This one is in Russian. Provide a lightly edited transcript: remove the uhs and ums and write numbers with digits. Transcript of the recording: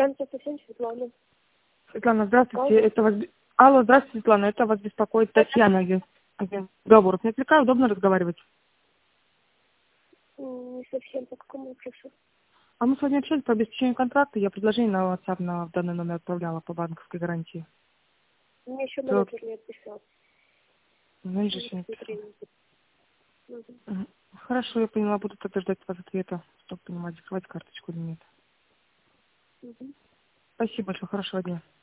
Странница совсем Светлана. Светлана, здравствуйте. Это вас... Алло, здравствуйте, Светлана. Это вас беспокоит Татьяна. Агент договоров. Не отвлекаю, удобно разговаривать? Не совсем, по какому вопросу? А мы с вами общались по обеспечению контракта. Я предложение на WhatsApp на данный номер отправляла по банковской гарантии. Мне еще менеджер не отписал. Менеджер еще не отписал. Мгм. Хорошо, я поняла. Буду тогда ждать от вас ответа, чтобы понимать, закрывать карточку или нет. Спасибо большое. Хорошего дня.